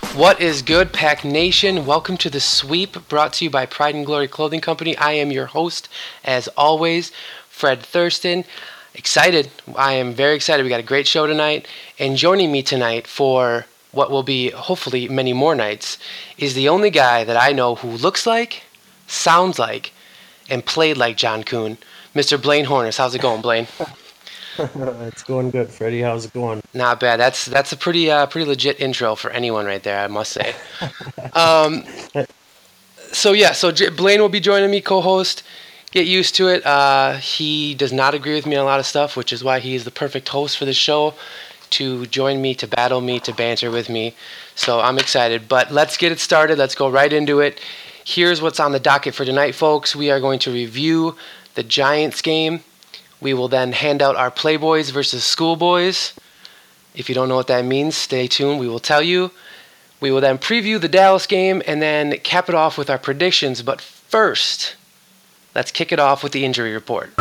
What is good, Pack Nation? Welcome to the sweep brought to you by Pride and Glory Clothing Company. I am your host, as always, Fred Thurston. Excited. I am very excited. We got a great show tonight. And joining me tonight for what will be hopefully many more nights is the only guy that I know who looks like, sounds like, and played like John Kuhn, Mr. Blaine Horners. How's it going, Blaine? It's going good, Freddie. How's it going? Not bad. That's a pretty legit intro for anyone right there, I must say. Um, Blaine will be joining me, co-host. Get used to it. He does not agree with me on a lot of stuff, which is why he is the perfect host for the show, to join me, to battle me, to banter with me. So I'm excited. But let's get it started. Let's go right into it. Here's what's on the docket for tonight, folks. We are going to review the Giants game. We will then hand out our Playboys versus Schoolboys. If you don't know what that means, stay tuned. We will tell you. We will then preview the Dallas game and then cap it off with our predictions. But first, let's kick it off with the injury report.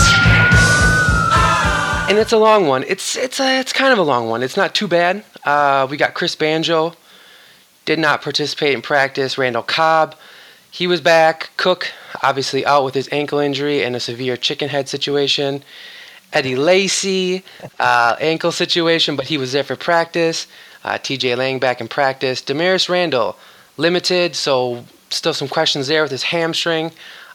And it's a long one. It's kind of a long one. It's not too bad. We got Chris Banjo, did not participate in practice. Randall Cobb, he was back. Cook, obviously out with his ankle injury and a severe chicken head situation. Eddie Lacy, ankle situation, but he was there for practice. TJ Lang back in practice. Damaris Randall, limited, so still some questions there with his hamstring.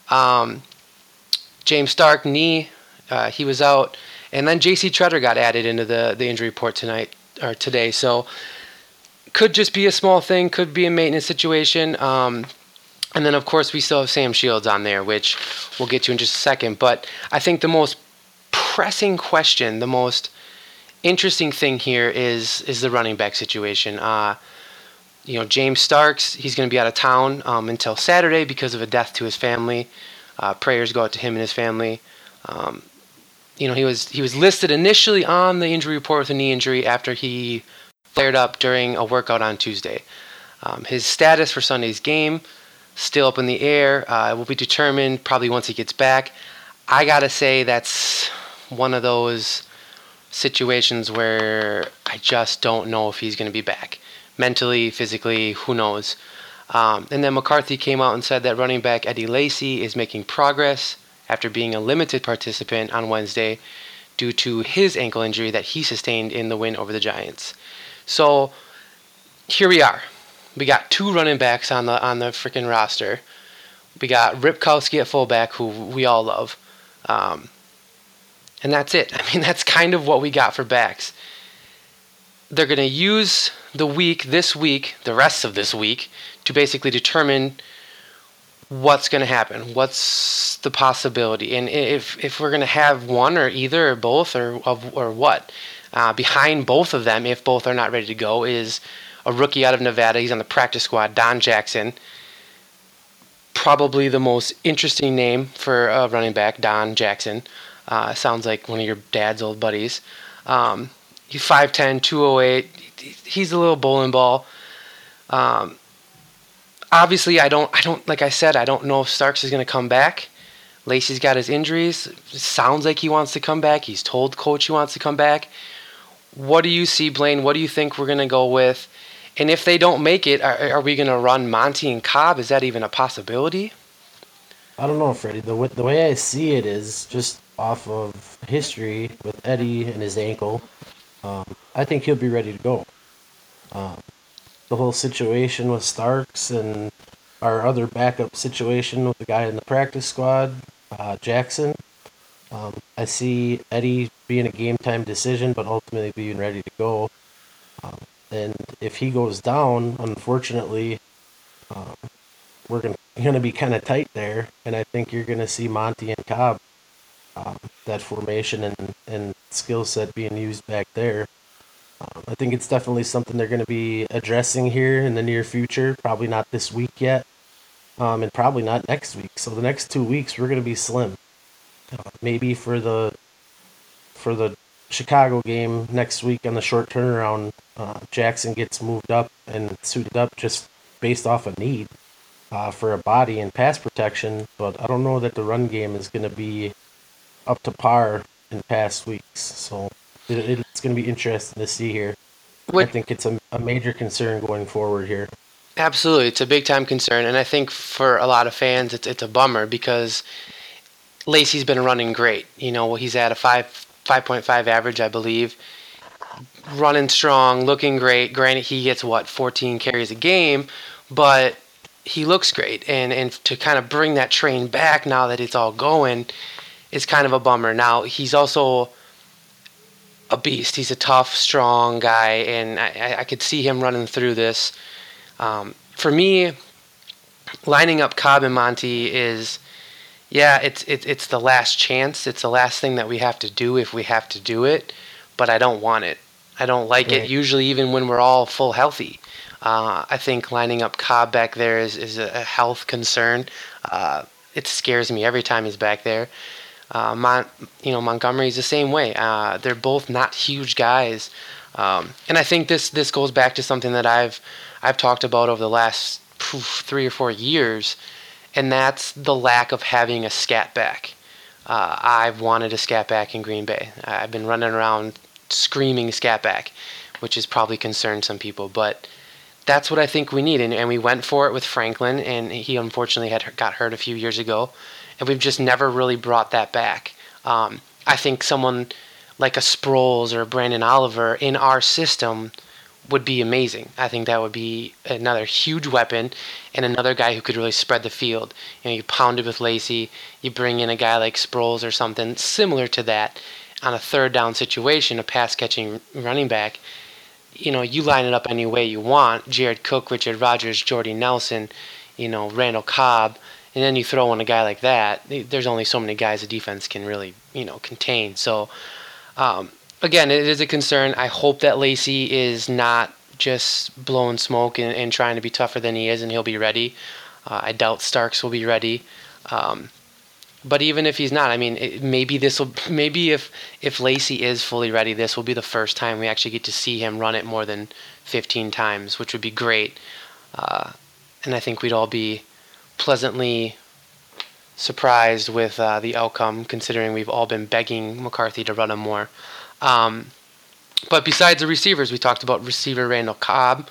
James Stark, knee, he was out. And then J.C. Tretter got added into the injury report today. So could just be a small thing, could be a maintenance situation. And then, of course, we still have Sam Shields on there, which we'll get to in just a second. But I think the most pressing question, the most interesting thing here is the running back situation. James Starks, he's going to be out of town until Saturday because of a death to his family. Prayers go out to him and his family. He was listed initially on the injury report with a knee injury after he flared up during a workout on Tuesday. His status for Sunday's game, still up in the air. It will be determined probably once he gets back. I got to say that's one of those situations where I just don't know if he's going to be back. Mentally, physically, who knows. And then McCarthy came out and said that running back Eddie Lacy is making progress after being a limited participant on Wednesday due to his ankle injury that he sustained in the win over the Giants. So here we are. We got two running backs on the freaking roster. We got Ripkowski at fullback, who we all love. And that's it. I mean, that's kind of what we got for backs. They're going to use this week, the rest of this week, to basically determine what's going to happen. What's the possibility? And if we're going to have one or either or both or what. Behind both of them, if both are not ready to go, is a rookie out of Nevada. He's on the practice squad, Don Jackson. Probably the most interesting name for a running back, Don Jackson. Sounds like one of your dad's old buddies. He's 5'10", 208. He's a little bowling ball. Obviously, I don't like I said, I don't know if Starks is going to come back. Lacey's got his injuries. It sounds like he wants to come back. He's told coach he wants to come back. What do you see, Blaine? What do you think we're going to go with? And if they don't make it, are we going to run Monty and Cobb? Is that even a possibility? I don't know, Freddie. The way I see it is just off of history with Eddie and his ankle. I think he'll be ready to go. The whole situation with Starks and our other backup situation with the guy in the practice squad, Jackson. I see Eddie being a game time decision, but ultimately being ready to go. And if he goes down, unfortunately, we're going to be kind of tight there. And I think you're going to see Monty and Cobb, that formation and skill set being used back there. I think it's definitely something they're going to be addressing here in the near future. Probably not this week yet, and probably not next week. So the next 2 weeks we're going to be slim. Maybe for the Chicago game next week on the short turnaround, Jackson gets moved up and suited up just based off of need for a body and pass protection. But I don't know that the run game is going to be up to par in past weeks. So it's going to be interesting to see here. I What think it's a major concern going forward here. absolutely, it's a big time concern, and I think for a lot of fans, it's a bummer because Lacey's been running great. He's at a 5.5 average, I believe, running strong, looking great. Granted, he gets 14 carries a game, but he looks great. And to kind of bring that train back now that it's all going is kind of a bummer. Now he's also a beast. He's a tough, strong guy, and I could see him running through this. For me, lining up Cobb and Monty is, yeah, it's the last chance. It's the last thing that we have to do if we have to do it, but I don't want it. I don't like it. Right. Usually, even when we're all full healthy, I think lining up Cobb back there is a health concern. It scares me every time he's back there. Montgomery's the same way. They're both not huge guys, and I think this goes back to something that I've talked about over the last 3 or 4 years, and that's the lack of having a scat back. I've wanted a scat back in Green Bay. I've been running around screaming scat back, which has probably concerned some people, but that's what I think we need. And we went for it with Franklin, and he unfortunately got hurt a few years ago, and we've just never really brought that back. I think someone like a Sproles or a Brandon Oliver in our system would be amazing. I think that would be another huge weapon and another guy who could really spread the field. You pound it with Lacey, you bring in a guy like Sproles or something similar to that on a third down situation, a pass catching running back. You line it up any way you want. Jared Cook, Richard Rodgers, Jordy Nelson, Randall Cobb, and then you throw in a guy like that. There's only so many guys the defense can really, contain. So, again, it is a concern. I hope that Lacey is not just blowing smoke and trying to be tougher than he is, and he'll be ready. I doubt Starks will be ready. Um, but even if he's not, I mean, maybe if Lacey is fully ready, this will be the first time we actually get to see him run it more than 15 times, which would be great. Uh, and I think we'd all be pleasantly surprised with the outcome, considering we've all been begging McCarthy to run him more. Um, but besides the receivers, we talked about receiver Randall Cobb.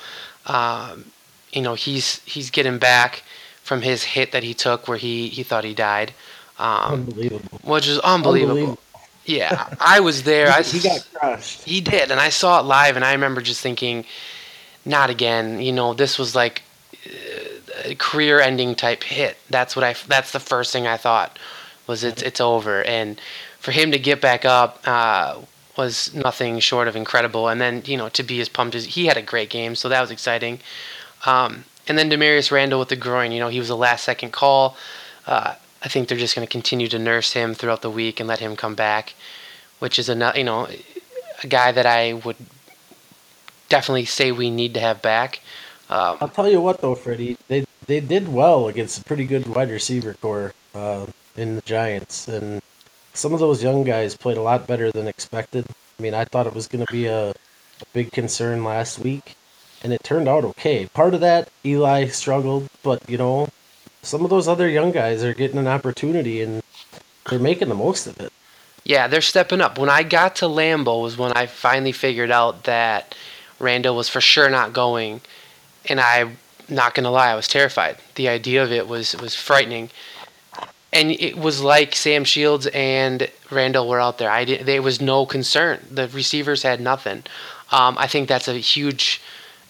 He's getting back from his hit that he took where he thought he died, Unbelievable. which is unbelievable. Unbelievable. Yeah, I was there. He got crushed. He did, and I saw it live, and I remember just thinking, not again. This was like a career-ending type hit. That's the first thing I thought was it's over, and for him to get back up was nothing short of incredible. And then to be as pumped as he had a great game, so that was exciting. And then Demarius Randall with the groin, he was a last-second call. I think they're just going to continue to nurse him throughout the week and let him come back, which is a guy that I would definitely say we need to have back. I'll tell you what though, Freddie, they did well against a pretty good wide receiver core in the Giants, and some of those young guys played a lot better than expected. I mean, I thought it was going to be a big concern last week, and it turned out okay. Part of that, Eli struggled, but some of those other young guys are getting an opportunity, and they're making the most of it. Yeah, they're stepping up. When I got to Lambeau was when I finally figured out that Randall was for sure not going, and I'm not gonna lie, I was terrified. The idea of it was frightening, and it was like Sam Shields and Randall were out there. There was no concern. The receivers had nothing. I think that's a huge,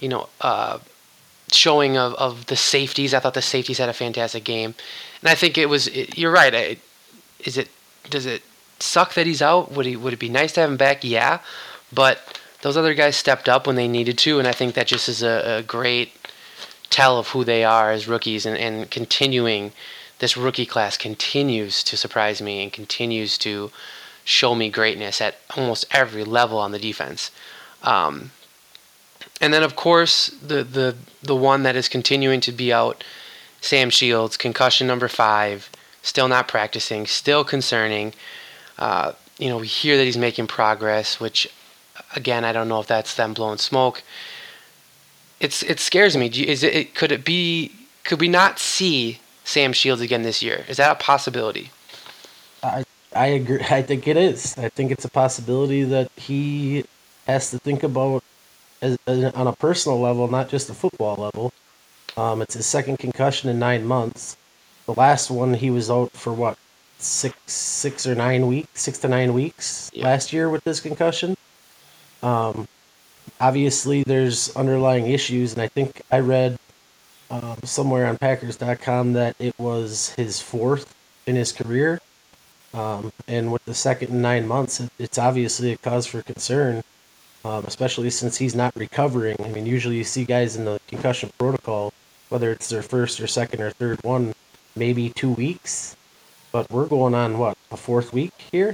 showing of the safeties. I thought the safeties had a fantastic game, and I think you're right. Does it suck that he's out? Would it be nice to have him back? Yeah, but those other guys stepped up when they needed to, and I think that just is a great tell of who they are as rookies, and continuing. This rookie class continues to surprise me and continues to show me greatness at almost every level on the defense. Um, and then, of course, the one that is continuing to be out, Sam Shields, concussion number 5, still not practicing, still concerning. We hear that he's making progress, which, again, I don't know if that's them blowing smoke. It scares me. Could we not see Sam Shields again this year? Is that a possibility? I agree. I think it is. I think it's a possibility that he has to think about on a personal level, not just a football level. It's his second concussion in 9 months. The last one he was out for what, 6 or 9 weeks, 6 to 9 weeks Yep. last year with this concussion. Um, Obviously, there's underlying issues, and I think I read somewhere on Packers.com that it was his fourth in his career. And with the second in 9 months, it's obviously a cause for concern, especially since he's not recovering. I mean, usually you see guys in the concussion protocol, whether it's their first or second or third one, maybe 2 weeks. But we're going on what, a fourth week here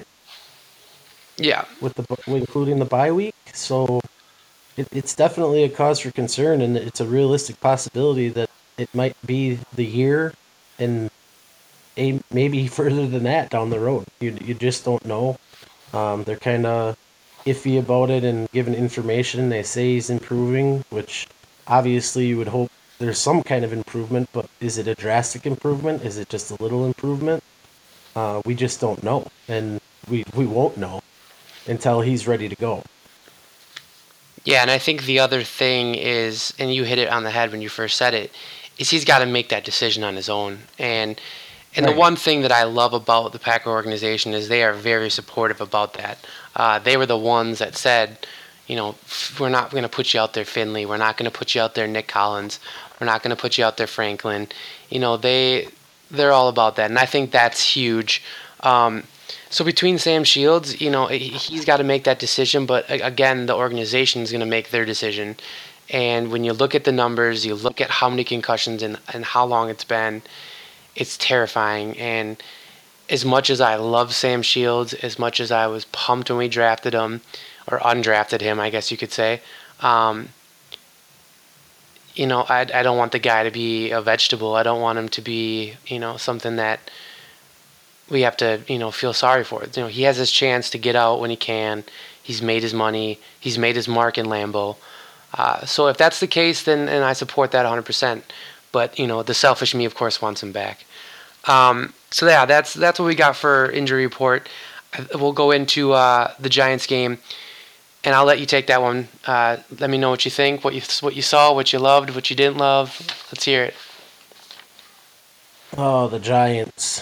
Yeah. with including the bye week. So it's definitely a cause for concern, and it's a realistic possibility that it might be the year, and maybe further than that down the road. You just don't know. They're kind of iffy about it and giving information. They say he's improving, which obviously you would hope there's some kind of improvement, but is it a drastic improvement? Is it just a little improvement? We just don't know, and we won't know until he's ready to go. Yeah, and I think the other thing is, and you hit it on the head when you first said it, is he's got to make that decision on his own. And the Right. one thing that I love about the Packer organization is they are very supportive about that. They were the ones that said, we're not going to put you out there, Finley. We're not going to put you out there, Nick Collins. We're not going to put you out there, Franklin. They're all about that, and I think that's huge. So between Sam Shields, he's got to make that decision, but again, the organization is going to make their decision. And when you look at the numbers, you look at how many concussions and how long it's been, it's terrifying. And as much as I love Sam Shields, as much as I was pumped when we drafted him, or undrafted him, I guess you could say, um, I don't want the guy to be a vegetable. I don't want him to be, something that we have to, feel sorry for. He has his chance to get out when he can. He's made his money. He's made his mark in Lambeau. So if that's the case, then and I support that 100%. But the selfish me, of course, wants him back. So yeah, that's what we got for injury report. We'll go into the Giants game, and I'll let you take that one. Let me know what you think, what you saw, what you loved, what you didn't love. Let's hear it. Oh, the Giants.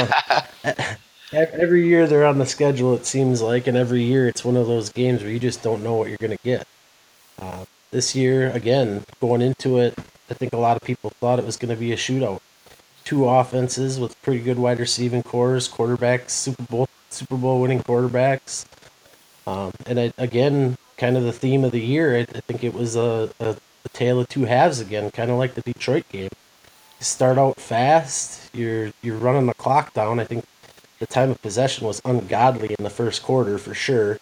Every year they're on the schedule, it seems like, and every year it's one of those games where you just don't know what you're going to get. This year, again, going into it, I think a lot of people thought it was going to be a shootout. Two offenses with pretty good wide receiving cores, quarterbacks, Super Bowl winning quarterbacks, again, kind of the theme of the year. I think it was a tale of two halves again, kind of like the Detroit game. You start out fast, you're running the clock down. I think the time of possession was ungodly in the first quarter for sure.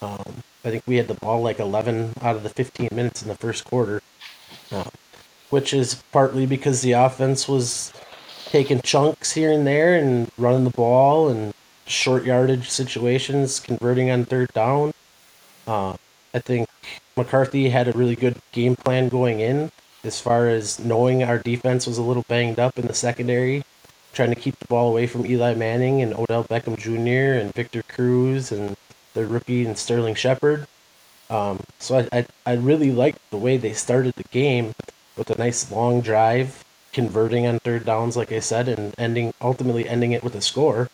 I think we had the ball like 11 out of the 15 minutes in the first quarter, uh, which is partly because the offense was taking chunks here and there and running the ball and short yardage situations, converting on third down. Uh, I think McCarthy had a really good game plan going in as far as knowing our defense was a little banged up in the secondary, trying to keep the ball away from Eli Manning and Odell Beckham Jr. and Victor Cruz and the rookie and Sterling Shepard. So I really liked the way they started the game with a nice long drive, converting on third downs, like I said, and ultimately ending it with a score.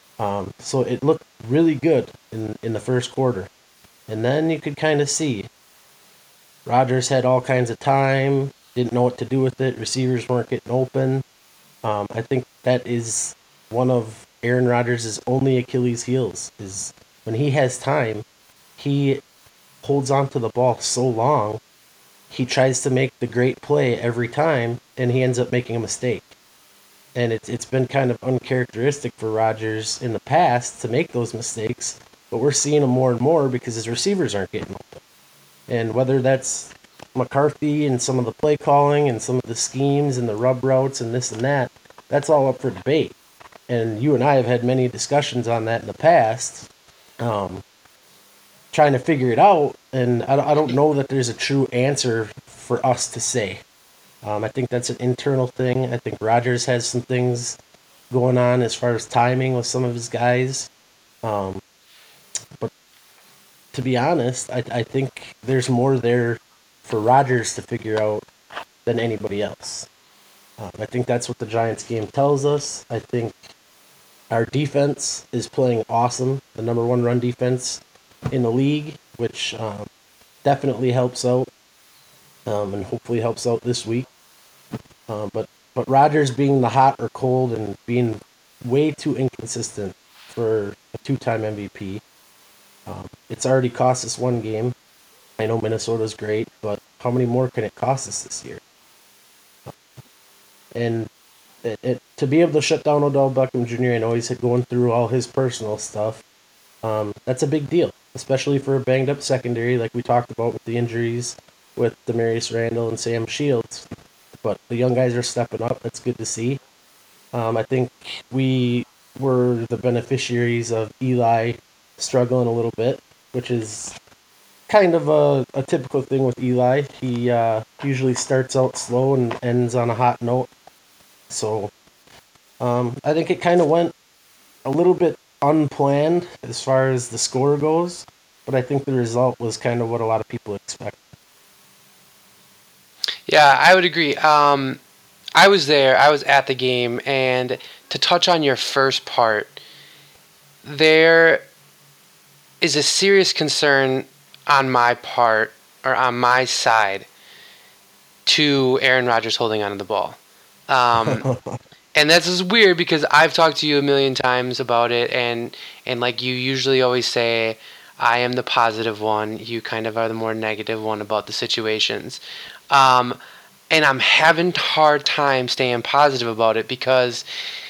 So it looked really good in the first quarter. And then you could kind of see Rodgers had all kinds of time, didn't know what to do with it. Receivers weren't getting open. I think that is one of Aaron Rodgers' only Achilles heels is when he has time, he holds on to the ball so long, he tries to make the great play every time, and he ends up making a mistake. And it's been kind of uncharacteristic for Rodgers in the past to make those mistakes, but we're seeing them more and more because his receivers aren't getting open. And whether that's McCarthy and some of the play calling and some of the schemes and the rub routes and this and that, that's all up for debate. And you and I have had many discussions on that in the past, um, trying to figure it out. And I don't know that there's a true answer for us to say. I think that's an internal thing. I think Rodgers has some things going on as far as timing with some of his guys. Um, but to be honest, I think there's more there for Rodgers to figure out than anybody else. I think that's what the Giants game tells us. I think our defense is playing awesome, the number one run defense in the league, which definitely helps out, and hopefully helps out this week. But Rodgers being the hot or cold and being way too inconsistent for a two-time MVP, it's already cost us one game. I know Minnesota's great, but how many more can it cost us this year? And to be able to shut down Odell Beckham Jr., I know he's going through all his personal stuff. That's a big deal, especially for a banged up secondary like we talked about with the injuries with Demarius Randall and Sam Shields. But the young guys are stepping up. That's good to see. I think we were the beneficiaries of Eli struggling a little bit, which is kind of a typical thing with Eli. He usually starts out slow and ends on a hot note. So I think it kind of went a little bit unplanned as far as the score goes, but I think the result was kind of what a lot of people expect. Yeah, I would agree. I was there. I was at the game, and to touch on your first part, there is a serious concern on my part, or on my side, to Aaron Rodgers holding onto the ball. And that's just weird because I've talked to you a million times about it, and like you usually always say, I am the positive one. You kind of are the more negative one about the situations. And I'm having a hard time staying positive about it because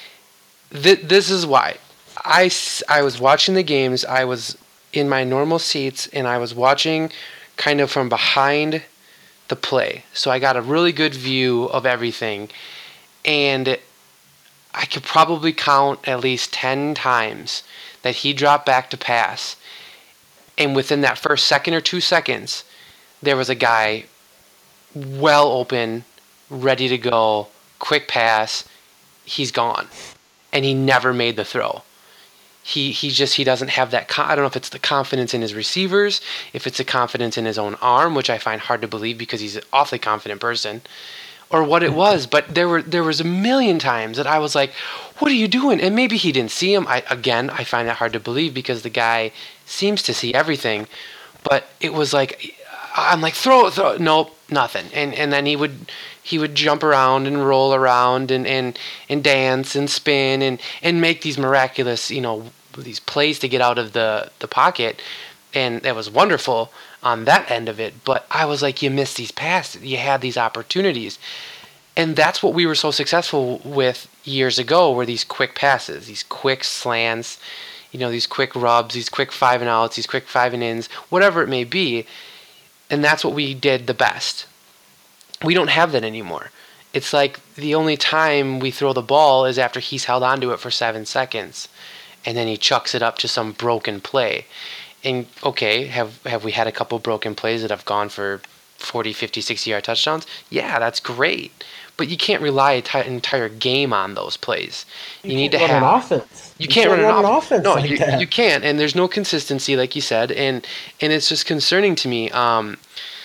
this is why. I was watching the games. I was in my normal seats, and I was watching kind of from behind the play. So I got a really good view of everything. And I could probably count at least 10 times that he dropped back to pass. And within that first second or 2 seconds, there was a guy well open, ready to go, quick pass. He's gone. And he never made the throw. He doesn't have that. I don't know if it's the confidence in his receivers, if it's the confidence in his own arm, which I find hard to believe because he's an awfully confident person, or what it was. But there was a million times that I was like, what are you doing? And maybe he didn't see him. I find that hard to believe because the guy seems to see everything. But it was like, I'm like, throw, nope, nothing. And then he would jump around and roll around and dance and spin and make these miraculous, these plays to get out of the pocket. And it was wonderful on that end of it. But I was like, you missed these passes. You had these opportunities. And that's what we were so successful with years ago, were these quick passes, these quick slants, these quick rubs, these quick 5 and outs, these quick 5 and ins, whatever it may be. And that's what we did the best. We don't have that anymore. It's like the only time we throw the ball is after he's held onto it for 7 seconds. And then he chucks it up to some broken play. And okay, have we had a couple broken plays that have gone for 40, 50, 60-yard touchdowns? Yeah, that's great. But you can't rely an entire game on those plays. You need to have an offense. You can't run an offense. No, like that. You can't, and there's no consistency, like you said, and it's just concerning to me. I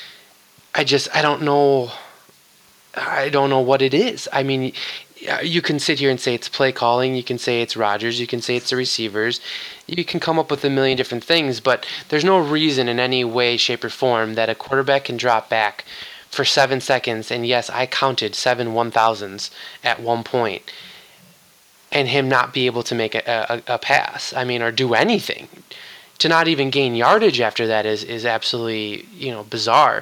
don't know. I don't know what it is. I mean, you can sit here and say it's play calling. You can say it's Rodgers. You can say it's the receivers. You can come up with a million different things, but there's no reason in any way, shape, or form that a quarterback can drop back for 7 seconds, and yes, I counted 7 1,000s at one point, and him not be able to make a pass. I mean, or do anything. To not even gain yardage after that is absolutely, bizarre.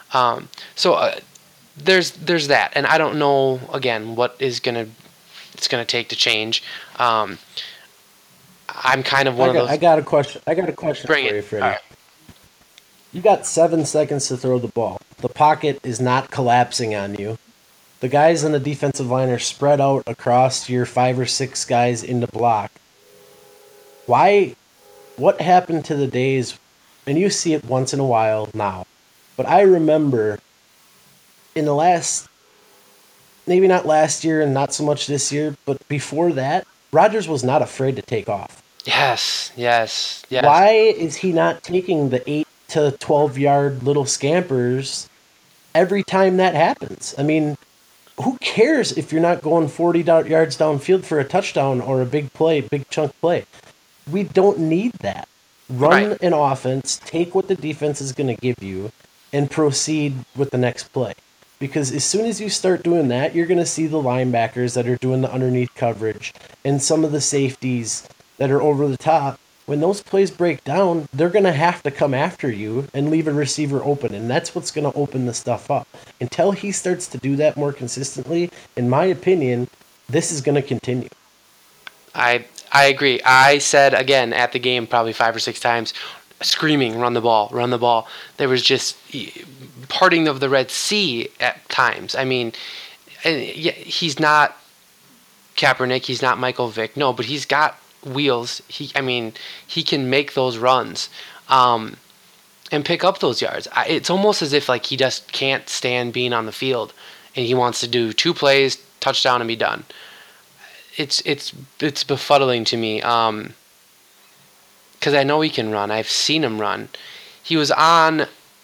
There's that, and I don't know again what it's gonna take to change. I'm kind of one of those. I got a question. For you, Freddie. Right. You got 7 seconds to throw the ball. The pocket is not collapsing on you. The guys on the defensive line are spread out across your 5 or 6 guys in the block. Why? What happened to the days? And you see it once in a while now, but I remember in the last, maybe not last year and not so much this year, but before that, Rodgers was not afraid to take off. Yes, yes, yes. Why is he not taking the 8 to 12 yard little scampers every time that happens? I mean, who cares if you're not going 40 yards downfield for a touchdown or a big play, big chunk play? We don't need that. Right. Run an offense, take what the defense is going to give you, and proceed with the next play. Because as soon as you start doing that, you're going to see the linebackers that are doing the underneath coverage and some of the safeties that are over the top. When those plays break down, they're going to have to come after you and leave a receiver open. And that's what's going to open the stuff up. Until he starts to do that more consistently, in my opinion, this is going to continue. I agree. I said again at the game probably 5 or 6 times, screaming, "Run the ball, run the ball." There was just parting of the Red Sea at times. I mean, he's not Kaepernick, he's not Michael Vick, no, but he's got wheels. He can make those runs, and pick up those yards. It's almost as if like he just can't stand being on the field, and he wants to do 2 plays, touchdown, and be done. It's befuddling to me. Because I know he can run. I've seen him run. He was on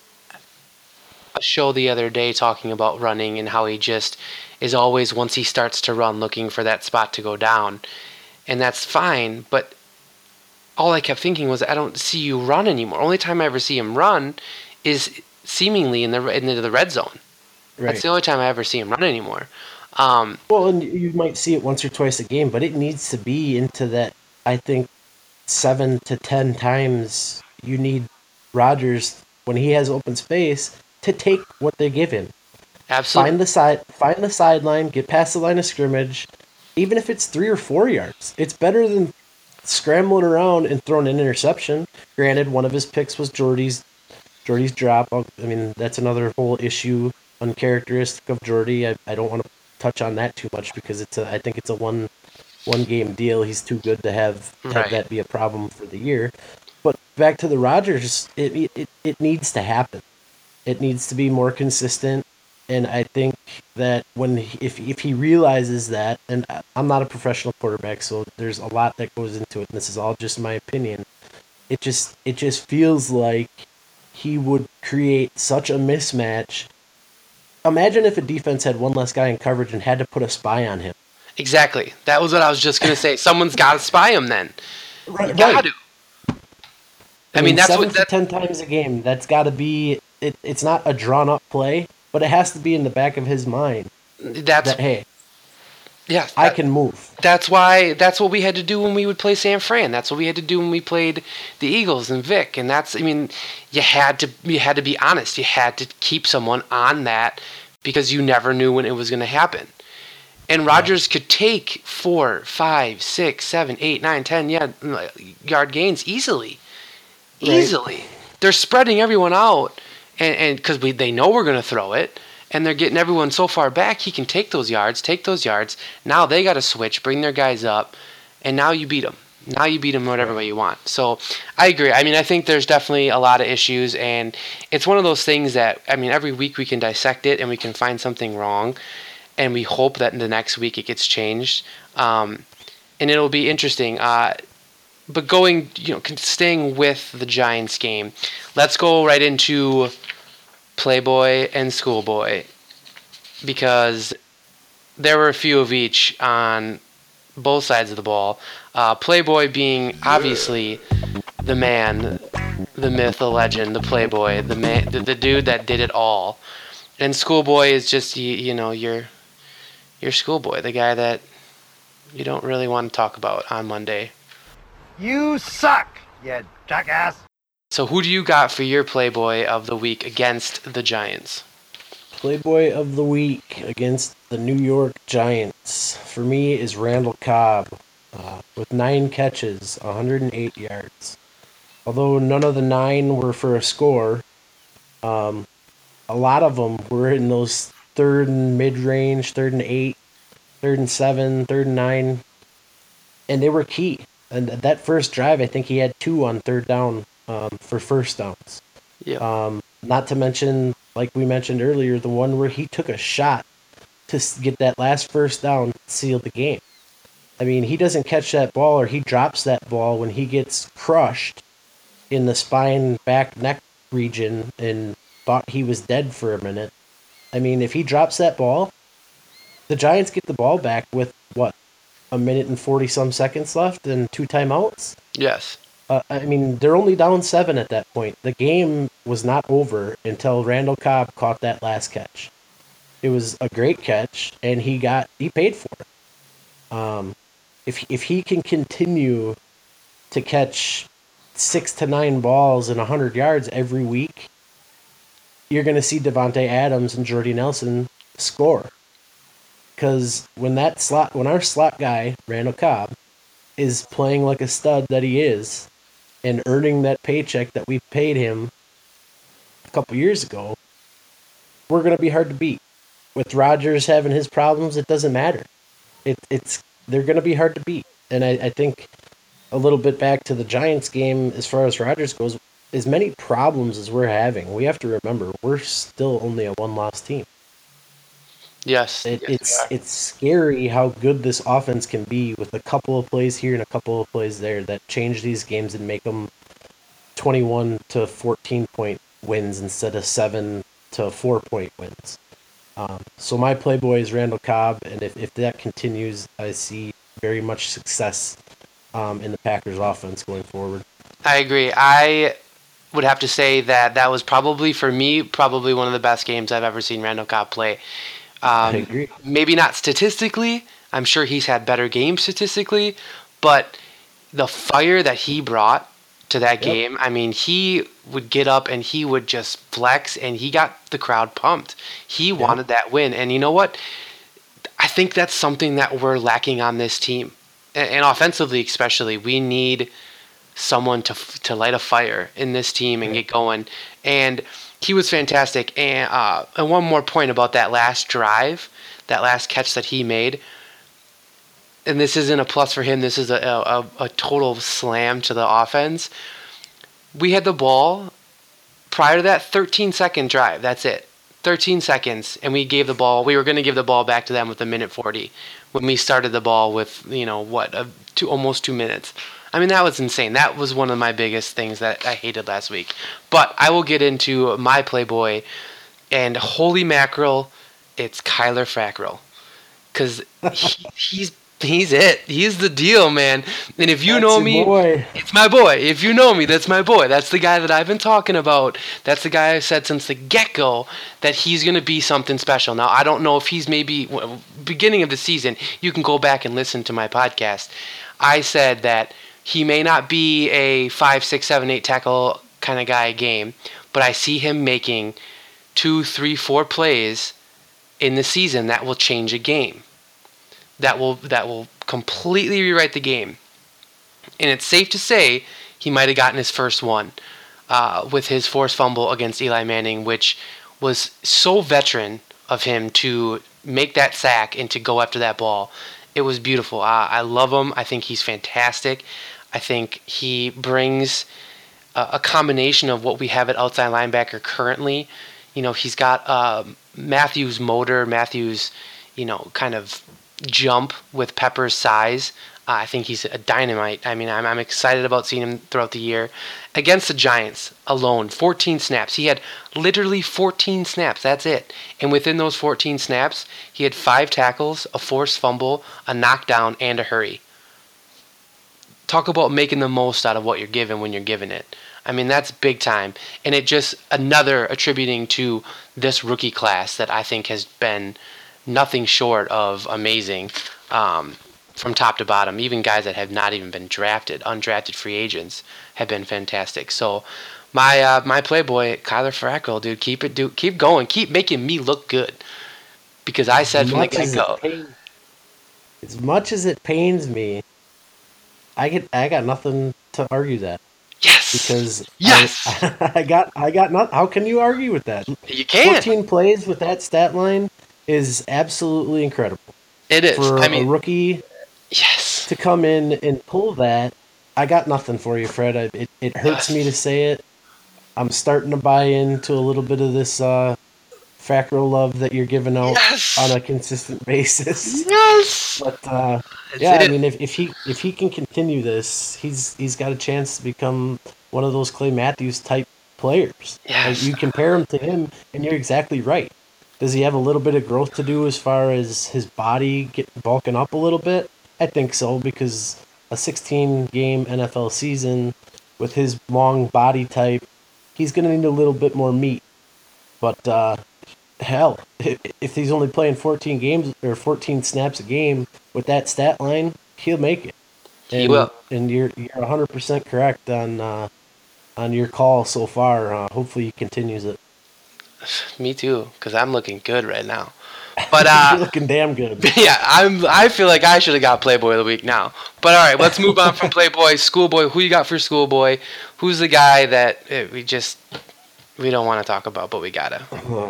a show the other day talking about running and how he just is always, once he starts to run, looking for that spot to go down. And that's fine, but all I kept thinking was, I don't see you run anymore. Only time I ever see him run is seemingly in the red zone. Right. That's the only time I ever see him run anymore. Well, and you might see it once or twice a game, but it needs to be into that, I think, 7 to 10 times you need Rodgers, when he has open space, to take what they give him. Absolutely. Find the sideline, get past the line of scrimmage, even if it's 3 or 4 yards. It's better than scrambling around and throwing an interception. Granted, one of his picks was Jordy's drop. I mean, that's another whole issue, uncharacteristic of Jordy. I don't want to touch on that too much because I think it's a one game deal. He's too good to have that be a problem for the year. But back to the Rodgers, it needs to happen. It needs to be more consistent, and I think that if he realizes that, and I'm not a professional quarterback, so there's a lot that goes into it, and this is all just my opinion. It just feels like he would create such a mismatch. Imagine if a defense had one less guy in coverage and had to put a spy on him. Exactly. That was what I was just going to say. Someone's got to spy him then. Right. Got to. I mean, that's 7 to 10 times a game. That's got to be. It's not a drawn up play, but it has to be in the back of his mind. That hey, yeah, I can move. That's what we had to do when we would play San Fran. That's what we had to do when we played the Eagles and Vic. And you had to be honest. You had to keep someone on that because you never knew when it was going to happen. And Rodgers could take 4, 5, 6, 7, 8, 9, 10 yard gains easily. Right. Easily. They're spreading everyone out, and because they know we're going to throw it, and they're getting everyone so far back, he can take those yards. Now they got to switch, bring their guys up, and now you beat them. Now you beat them whatever way you want. So I agree. I think there's definitely a lot of issues, and it's one of those things that, every week we can dissect it and we can find something wrong, and we hope that in the next week it gets changed. And it'll be interesting. But staying with the Giants game, let's go right into Playboy and Schoolboy, because there were a few of each on both sides of the ball. Playboy being obviously the man, the myth, the legend, the Playboy, the man, the dude that did it all. And Schoolboy is just your schoolboy, the guy that you don't really want to talk about on Monday. You suck, you jackass. So who do you got for your Playboy of the week against the Giants? Playboy of the week against the New York Giants for me is Randall Cobb with 9 catches, 108 yards. Although none of the 9 were for a score, a lot of them were in those 3rd and mid-range, 3rd and 8, 3rd and 7, 3rd and 9, and they were key. And that first drive, I think he had 2 on 3rd down for first downs. Yeah. Not to mention, like we mentioned earlier, the one where he took a shot to get that last first down, sealed the game. I mean, he doesn't catch that ball or he drops that ball when he gets crushed in the spine, back, neck region and thought he was dead for a minute. I mean, if he drops that ball, the Giants get the ball back with what, a minute and 40 some seconds left and 2 timeouts? Yes. I mean, they're only down 7 at that point. The game was not over until Randall Cobb caught that last catch. It was a great catch, and he paid for it. If he can continue to catch 6 to 9 balls and 100 yards every week, you're going to see Devontae Adams and Jordy Nelson score. Because when our slot guy Randall Cobb is playing like a stud that he is, and earning that paycheck that we paid him a couple years ago, we're going to be hard to beat. With Rodgers having his problems, it doesn't matter. They're going to be hard to beat. And I think a little bit back to the Giants game, as far as Rodgers goes, as many problems as we're having, we have to remember we're still only a one-loss team. Yes. It's scary how good this offense can be with a couple of plays here and a couple of plays there that change these games and make them 21 to 14 point wins instead of 7 to 4 point wins. So my playboy is Randall Cobb, and if that continues, I see very much success in the Packers offense going forward. I agree. I would have to say that was probably, for me, probably one of the best games I've ever seen Randall Cobb play. I agree. Maybe not statistically. I'm sure he's had better games statistically, but the fire that he brought to that game, I mean, he would get up and he would just flex, and he got the crowd pumped. He wanted that win, and you know what? I think that's something that we're lacking on this team, and offensively especially. We need someone to light a fire in this team and get going, and he was fantastic. And one more point about that last drive, that last catch that he made. And this isn't a plus for him. This is a total slam to the offense. We had the ball prior to that 13-second drive. That's it. 13 seconds. And we gave the ball. We were going to give the ball back to them with a minute 40 when we started the ball with, almost 2 minutes. I mean, that was insane. That was one of my biggest things that I hated last week. But I will get into my playboy, and holy mackerel, it's Kyler Fackrell. Because he's it. He's the deal, man. And if you know me, it's my boy. If you know me, that's my boy. That's the guy that I've been talking about. That's the guy I said since the get-go that he's going to be something special. Now, I don't know if he's maybe beginning of the season. You can go back and listen to my podcast. I said that he may not be a 5, 6, 7, 8 tackle kind of guy a game, but I see him making 2, 3, 4 plays in the season that will change a game. That will completely rewrite the game. And it's safe to say he might have gotten his first one with his forced fumble against Eli Manning, which was so veteran of him to make that sack and to go after that ball. It was beautiful. I love him. I think he's fantastic. I think he brings a combination of what we have at outside linebacker currently. He's got Matthews' motor, Matthews', kind of jump with Pepper's size. I think he's a dynamite. I mean, I'm excited about seeing him throughout the year. Against the Giants alone, 14 snaps. He had literally 14 snaps. That's it. And within those 14 snaps, he had 5 tackles, a forced fumble, a knockdown, and a hurry. Talk about making the most out of what you're given when you're given it. I mean, that's big time. And it just another attributing to this rookie class that I think has been nothing short of amazing from top to bottom. Even guys that have not even been drafted, undrafted free agents, have been fantastic. So my playboy, Kyler Fackrell, dude, keep going. Keep making me look good. Because I said from the get-go. As much as it pains me, I got nothing to argue that. Yes. Because yes. I got nothing. How can you argue with that? You can't. 14 plays with that stat line is absolutely incredible. It is. For a rookie yes, to come in and pull that, I got nothing for you, Fred. It hurts me to say it. I'm starting to buy into a little bit of this Facro love that you're giving out Yes. on a consistent basis. Yes. But That's yeah, I it. mean, if he can continue this, he's got a chance to become one of those Clay Matthews type players. Like, Yes. you compare him to him, and you're exactly right. Does he have a little bit of growth to do as far as his body bulking up a little bit? I think so, because a 16 game NFL season with his long body type, he's going to need a little bit more meat. But hell, if he's only playing 14 games or 14 snaps a game with that stat line, he'll make it. He will. And you're 100% correct on your call so far. Hopefully he continues it. Me too, because I'm looking good right now. But You're looking damn good. yeah, I feel like I should have got Playboy of the Week now. But all right, let's move on from Playboy. Schoolboy, who you got for Schoolboy? Who's the guy that we don't want to talk about, but we gotta?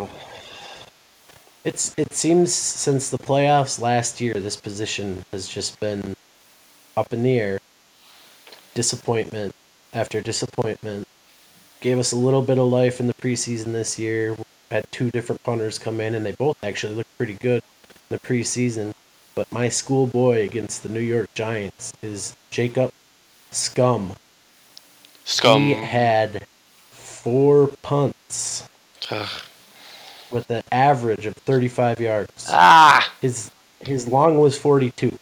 It seems since the playoffs last year, this position has just been up in the air. Disappointment after disappointment. Gave us a little bit of life in the preseason this year. Had two different punters come in, and they both actually looked pretty good in the preseason. But my schoolboy against the New York Giants is Jacob Scum. Scum. He had 4 punts Ugh. with an average of 35 yards. Ah. His long was 42.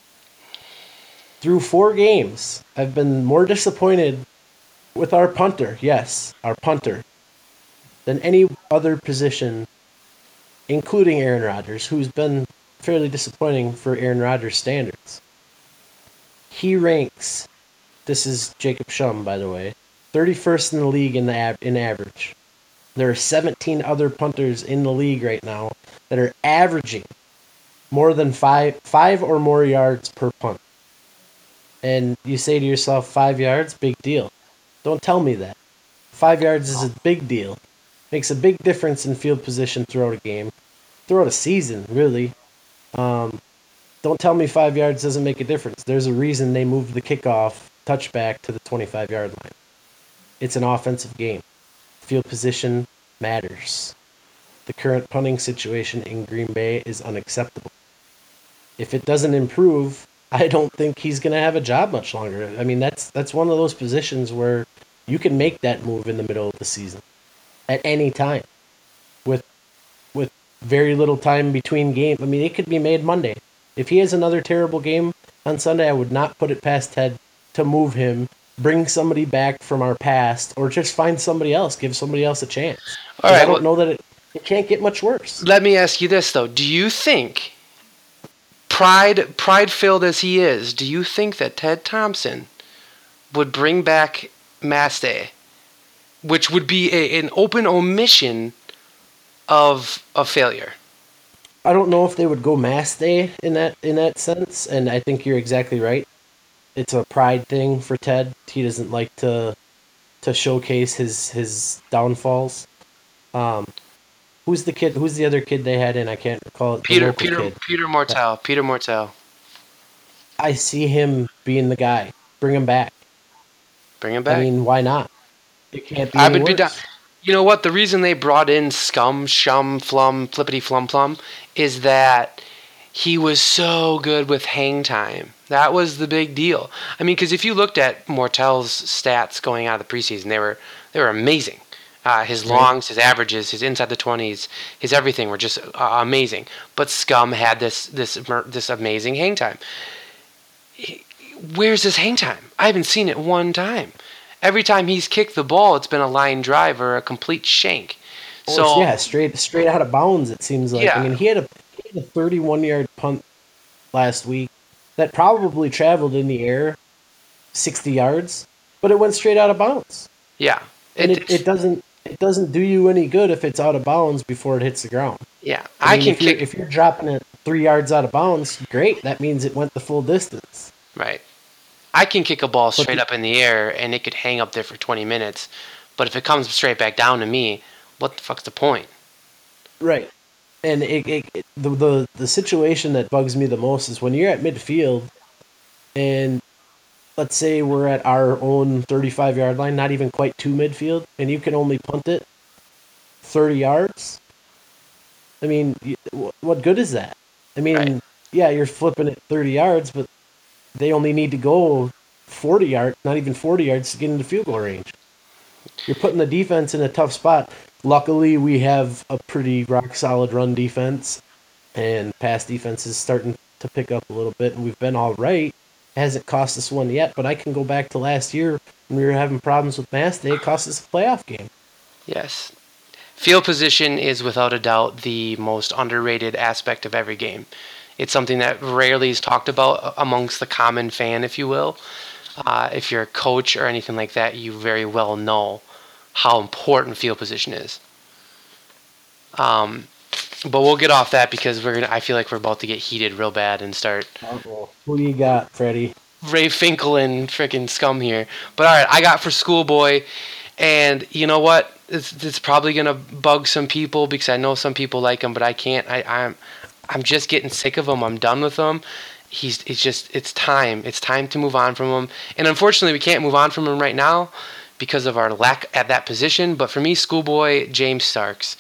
Through 4 games, I've been more disappointed with our punter. Yes, our punter. Than any other position, including Aaron Rodgers, who's been fairly disappointing for Aaron Rodgers' standards. He ranks, this is Jacob Schum, by the way, 31st in the league in average. There are 17 other punters in the league right now that are averaging more than five or more yards per punt. And you say to yourself, 5 yards, big deal. Don't tell me that. 5 yards is a big deal. Makes a big difference in field position throughout a game, throughout a season, really. Don't tell me 5 yards doesn't make a difference. There's a reason they moved the kickoff touchback to the 25-yard line. It's an offensive game. Field position matters. The current punting situation in Green Bay is unacceptable. If it doesn't improve, I don't think he's going to have a job much longer. I mean, that's one of those positions where you can make that move in the middle of the season at any time with very little time between games. I mean, it could be made Monday. If he has another terrible game on Sunday, I would not put it past Ted to move him, bring somebody back from our past, or just find somebody else, give somebody else a chance. All right, I don't know that it can't get much worse. Let me ask you this though: do you think, pride-filled as he is, do you think that Ted Thompson would bring back Mastay, which would be an open omission of a failure? I don't know if they would go mass day in that sense, and I think you're exactly right. It's a pride thing for Ted. He doesn't like to showcase his downfalls. Who's the kid? Who's the other kid they had in? I can't recall it. Peter Mortel. Peter Mortel. I see him being the guy. Bring him back. Bring him back. I mean, why not? It can't be. I any would be worse. down. You know what? The reason they brought in Scum, Shum, Flum, Flippity Flum Plum is that he was so good with hang time. That was the big deal. I mean, because if you looked at Mortel's stats going out of the preseason, they were amazing. His longs, his averages, his inside the 20s, his everything were just amazing. But Scum had this amazing hang time. Where's his hang time? I haven't seen it one time. Every time he's kicked the ball, it's been a line drive or a complete shank. So yeah, straight out of bounds. It seems like. Yeah. I mean, he had a 31-yard punt last week that probably traveled in the air 60 yards, but it went straight out of bounds. yeah, And it doesn't do you any good if it's out of bounds before it hits the ground. yeah. I mean, if you're dropping it 3 yards out of bounds, great. That means it went the full distance. Right. I can kick a ball straight up in the air and it could hang up there for 20 minutes, but if it comes straight back down to me, what the fuck's the point? Right. And the situation that bugs me the most is when you're at midfield and let's say we're at our own 35-yard line, not even quite to midfield, and you can only punt it 30 yards. I mean, what good is that? I mean, Right. yeah, you're flipping it 30 yards, but they only need to go 40 yards, not even 40 yards to get into field goal range. You're putting the defense in a tough spot. Luckily, we have a pretty rock solid run defense, and pass defense is starting to pick up a little bit, and we've been all right. It hasn't cost us one yet, but I can go back to last year when we were having problems with Mass Day. It cost us a playoff game. Yes. Field position is without a doubt the most underrated aspect of every game. It's something that rarely is talked about amongst the common fan, if you will. If you're a coach or anything like that, you very well know how important field position is. But we'll get off that because I feel like we're about to get heated real bad and start Who do you got, Freddie? Ray Finkel and freaking scum here. But all right, I got for Schoolboy, and you know what? It's probably gonna bug some people because I know some people like him, but I can't. I'm just getting sick of him. I'm done with him. It's time. It's time to move on from him. And unfortunately, we can't move on from him right now because of our lack at that position. But for me, Schoolboy James Starks.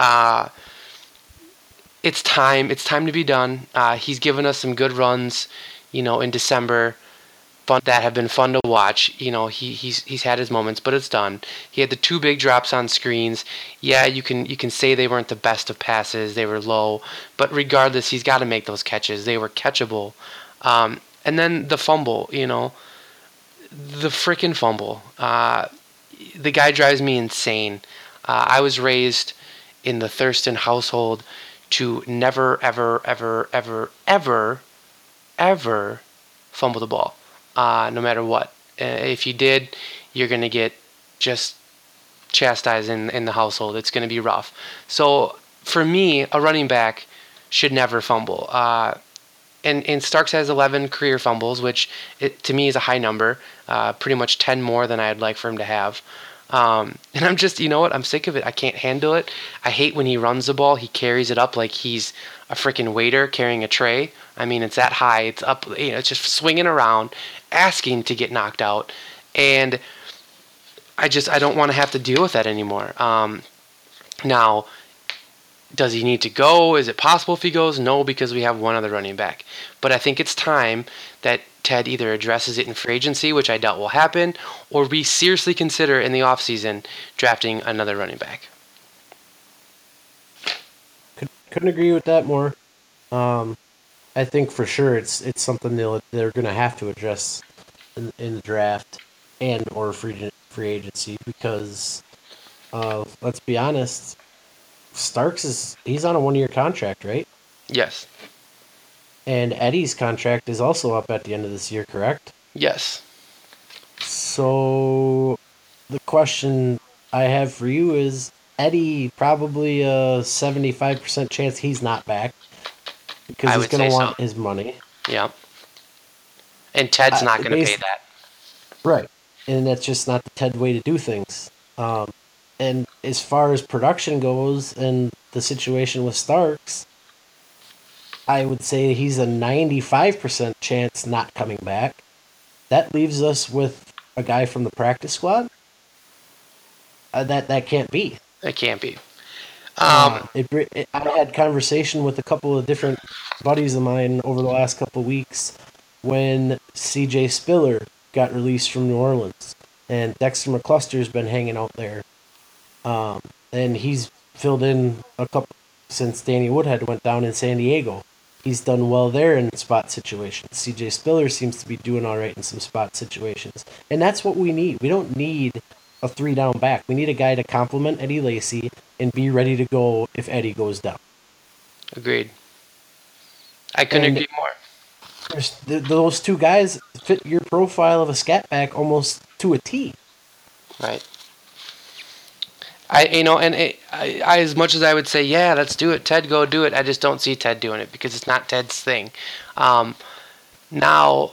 It's time. It's time to be done. He's given us some good runs, in December, that have been fun to watch. He's had his moments, but it's done. He had the two big drops on screens. Yeah, you can say they weren't the best of passes. They were low, but regardless, he's got to make those catches. They were catchable. And then the fumble, the freaking fumble. The guy drives me insane. I was raised in the Thurston household to never, ever, ever, ever, ever, ever fumble the ball, no matter what. If you did, you're going to get just chastised in the household. It's going to be rough. So for me, a running back should never fumble. And Starks has 11 career fumbles, which to me is a high number, pretty much 10 more than I'd like for him to have. And I'm just, you know what? I'm sick of it. I can't handle it. I hate when he runs the ball. He carries it up like he's a freaking waiter carrying a tray. I mean, it's that high. It's up. It's just swinging around, asking to get knocked out. And I don't want to have to deal with that anymore. Now, does he need to go? Is it possible if he goes? No, because we have one other running back. But I think it's time that Ted either addresses it in free agency, which I doubt will happen, or we seriously consider in the offseason drafting another running back. Couldn't agree with that more. I think for sure it's something they're going to have to address in the draft and or free agency because let's be honest, Starks he's on a 1-year contract, right? Yes. And Eddie's contract is also up at the end of this year, correct? Yes. So the question I have for you is Eddie probably a 75% chance he's not back because he's going to want his money. Yeah. And Ted's not going to pay that. Right. And that's just not the Ted way to do things. And as far as production goes and the situation with Starks, I would say he's a 95% chance not coming back. That leaves us with a guy from the practice squad. That can't be. It can't be. I had conversation with a couple of different buddies of mine over the last couple of weeks when C.J. Spiller got released from New Orleans, and Dexter McCluster's been hanging out there, and he's filled in a couple since Danny Woodhead went down in San Diego. He's done well there in spot situations. C.J. Spiller seems to be doing all right in some spot situations, and that's what we need. We don't need a 3-down back. We need a guy to complement Eddie Lacy and be ready to go if Eddie goes down. Agreed. I couldn't agree more. Those two guys fit your profile of a scat back almost to a T. Right. I as much as I would say, yeah, let's do it, Ted, go do it, I just don't see Ted doing it because it's not Ted's thing. Now,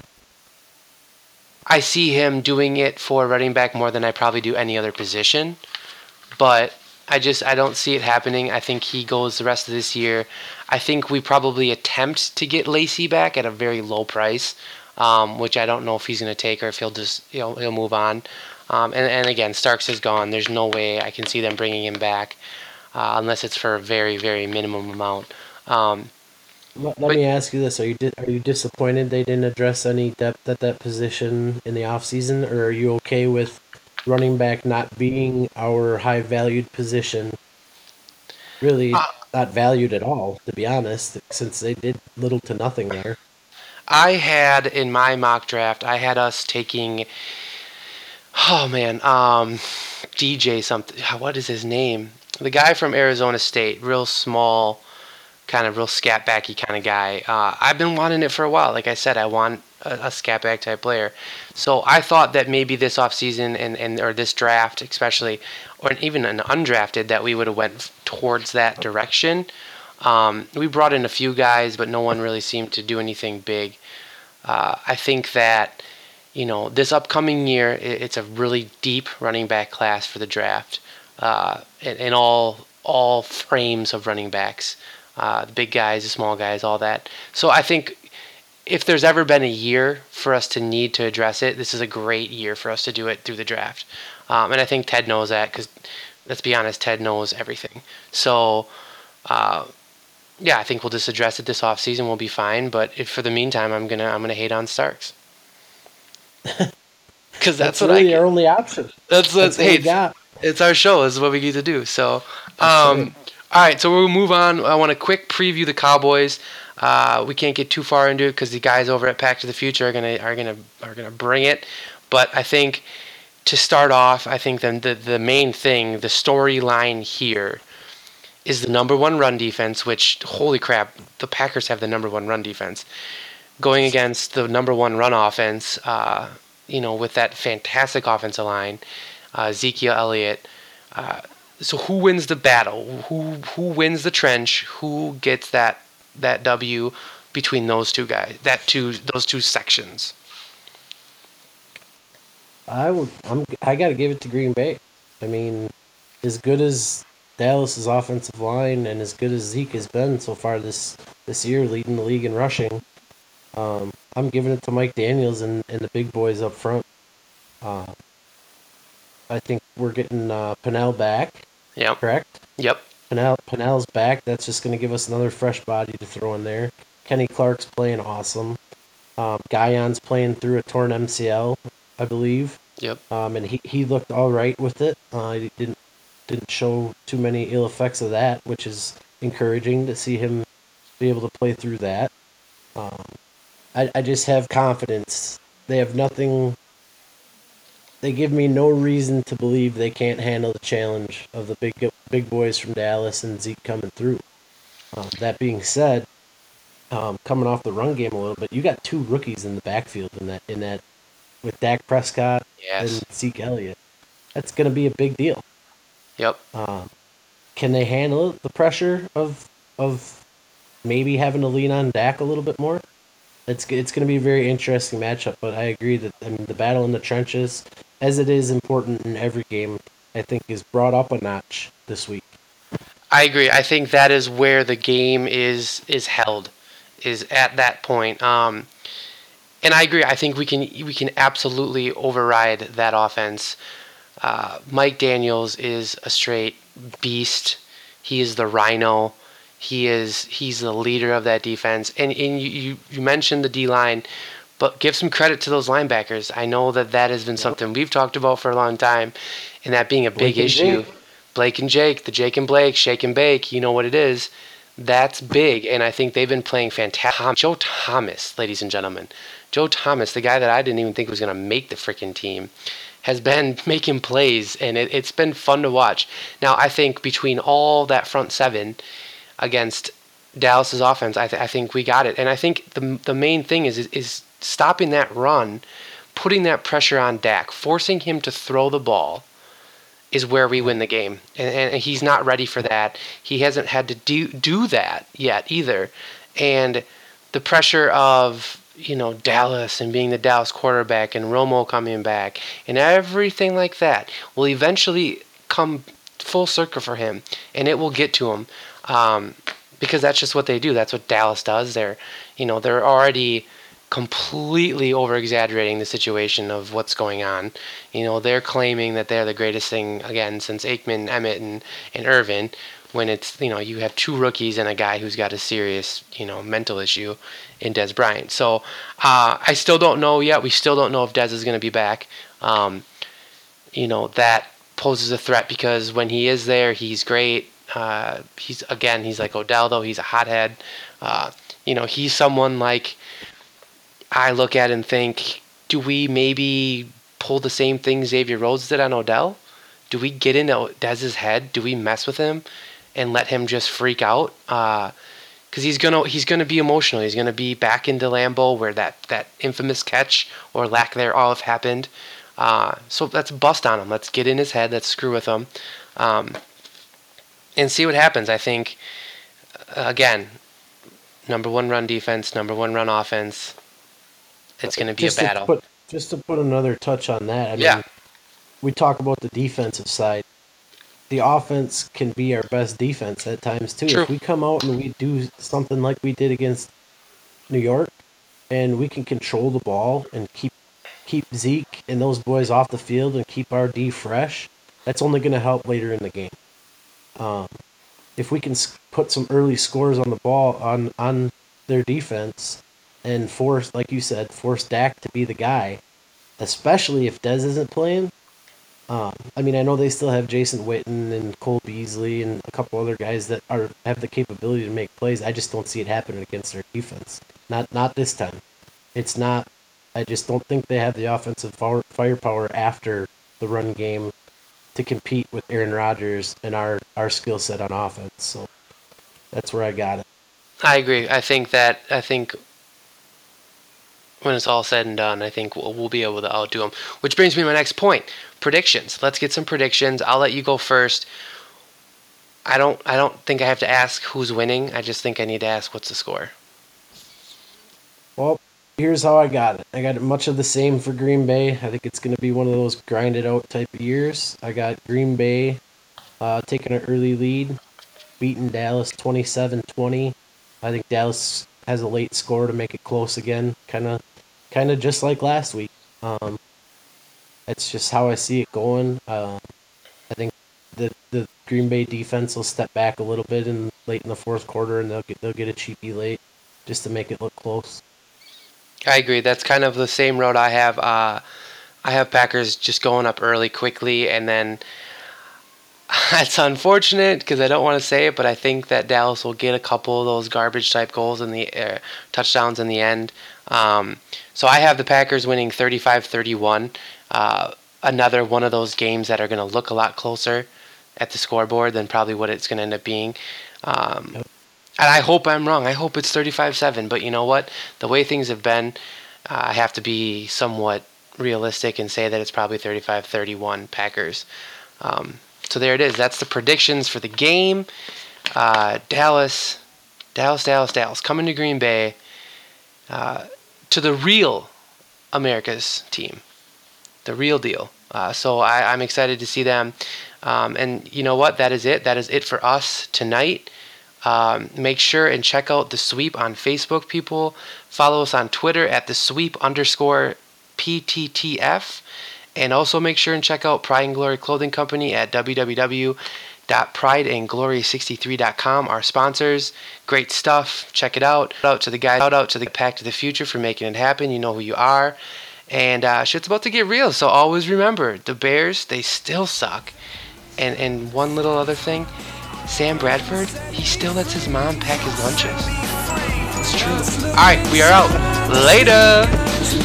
I see him doing it for running back more than I probably do any other position, but I don't see it happening. I think he goes the rest of this year. I think we probably attempt to get Lacy back at a very low price, which I don't know if he's going to take or if he'll just he'll move on. And again, Starks is gone. There's no way I can see them bringing him back. unless it's for a very, very minimum amount. Um, Let but me ask you this: are you disappointed they didn't address any depth at that position in the offseason, or are you okay with running back not being our high valued position? Really not valued at all, to be honest, since they did little to nothing there. I had in my mock draft, I had us taking, oh man, DJ something. What is his name? The guy from Arizona State, real small, kind of real scat backy kind of guy. I've been wanting it for a while. Like I said, I want a scat back type player. So I thought that maybe this offseason and or this draft especially, or even an undrafted, that we would have went towards that direction. We brought in a few guys, but no one really seemed to do anything big. I think that this upcoming year, it's a really deep running back class for the draft, in all frames of running backs, the big guys, the small guys, all that. So I think if there's ever been a year for us to need to address it, this is a great year for us to do it through the draft. And I think Ted knows that because, let's be honest, Ted knows everything. So, yeah, I think we'll just address it this offseason. We'll be fine. But if for the meantime, I'm gonna hate on Starks because that's what really our only option. That's That's what hey, we got. it's our show. This is what we get to do. So, Right. all right. So we'll move on. I want to quick preview the Cowboys. We can't get too far into it because the guys over at Pack to the Future are gonna bring it. But I think to start off, I think then the main thing, the storyline here, is the number one run defense. Which, holy crap, the Packers have the number one run defense going against the number one run offense. With that fantastic offensive line, Ezekiel Elliott. So who wins the battle? Who wins the trench? Who gets that W between those two guys? Those two sections. I got to give it to Green Bay. I mean, as good as Dallas's offensive line and as good as Zeke has been so far this year, leading the league in rushing, I'm giving it to Mike Daniels and the big boys up front. Uh, I think we're getting Pennell back. Yep. Correct. Yep. Pennell's back. That's just going to give us another fresh body to throw in there. Kenny Clark's playing awesome. Guyon's playing through a torn MCL, I believe. Yep. And he looked all right with it. He didn't show too many ill effects of that, which is encouraging to see him be able to play through that. I just have confidence. They have nothing. They give me no reason to believe they can't handle the challenge of the big boys from Dallas and Zeke coming through. That being said, coming off the run game a little bit, you got two rookies in the backfield in that with Dak Prescott Yes. and Zeke Elliott. That's going to be a big deal. Yep. Can they handle the pressure of maybe having to lean on Dak a little bit more? It's going to be a very interesting matchup, but I agree that the battle in the trenches, as it is important in every game, I think is brought up a notch this week. I agree. I think that is where the game is held, is at that point. And I agree. I think we can absolutely override that offense. Mike Daniels is a straight beast. He is the rhino. He's the leader of that defense. And you mentioned the D line, but give some credit to those linebackers. I know that has been something we've talked about for a long time, and that being a big issue. Jake. Blake and Jake, the Jake and Blake, shake and bake. You know what it is. That's big, and I think they've been playing fantastic. Joe Thomas, ladies and gentlemen. Joe Thomas, the guy that I didn't even think was going to make the freaking team, has been making plays, and it's been fun to watch. Now, I think between all that front seven against Dallas's offense, I think we got it. And I think the main thing is stopping that run, putting that pressure on Dak, forcing him to throw the ball is where we win the game. And he's not ready for that. He hasn't had to do that yet either. And the pressure of Dallas and being the Dallas quarterback and Romo coming back and everything like that will eventually come full circle for him, and it will get to him, because that's just what they do. That's what Dallas does. They're already completely over exaggerating the situation of what's going on. They're claiming that they're the greatest thing again since Aikman, Emmett, and Irvin, when it's, you have two rookies and a guy who's got a serious, mental issue in Dez Bryant. So I still don't know yet. We still don't know if Dez is going to be back. That poses a threat because when he is there, he's great. He's like Odell, though. He's a hothead. He's someone like I look at and think, do we maybe pull the same thing Xavier Rhodes did on Odell? Do we get into Dez's head? Do we mess with him and let him just freak out? Because he's gonna be emotional. He's gonna be back into Lambeau where that infamous catch or lack thereof happened. So let's bust on him. Let's get in his head. Let's screw with him, and see what happens. I think again, number one run defense, number one run offense. It's going to be a battle. Just to put another touch on that, I mean, we talk about the defensive side. The offense can be our best defense at times, too. True. If we come out and we do something like we did against New York, and we can control the ball and keep Zeke and those boys off the field and keep our D fresh, that's only going to help later in the game. If we can put some early scores on the ball on their defense and force, like you said, force Dak to be the guy, especially if Dez isn't playing. I know they still have Jason Witten and Cole Beasley and a couple other guys that have the capability to make plays. I just don't see it happening against their defense. Not this time. It's not. I just don't think they have the offensive firepower after the run game to compete with Aaron Rodgers and our skill set on offense. So that's where I got it. I agree. I think when it's all said and done, I think we'll be able to outdo them. Which brings me to my next point: predictions. Let's get some predictions. I'll let you go first. I don't think I have to ask who's winning. I just think I need to ask what's the score. Well, here's how I got it. I got much of the same for Green Bay. I think it's going to be one of those grinded out type of years. I got Green Bay taking an early lead, beating Dallas 27-20. I think Dallas has a late score to make it close again, kind of just like last week. That's just how I see it going. I think the Green Bay defense will step back a little bit late in the fourth quarter, and they'll get a cheapie late just to make it look close. I agree. That's kind of the same road I have. I have Packers just going up early quickly, and then it's unfortunate because I don't want to say it, but I think that Dallas will get a couple of those garbage-type goals in the touchdowns in the end. So I have the Packers winning 35-31. Another one of those games that are going to look a lot closer at the scoreboard than probably what it's going to end up being. And I hope I'm wrong. I hope it's 35-7. But you know what? The way things have been, I have to be somewhat realistic and say that it's probably 35-31 Packers. So there it is. That's the predictions for the game. Dallas coming to Green Bay, to the real America's team, the real deal. So I'm excited to see them. And you know what? That is it. That is it for us tonight. Make sure and check out The Sweep on Facebook, people. Follow us on Twitter at @thesweep_PTTF. And also make sure and check out Pride and Glory Clothing Company at www.prideandglory63.com. Our sponsors, great stuff. Check it out. Shout out to the guys. Shout out to the Pack to the Future for making it happen. You know who you are. And shit's about to get real. So always remember, the Bears, they still suck. And one little other thing, Sam Bradford, he still lets his mom pack his lunches. It's true. All right, we are out. Later.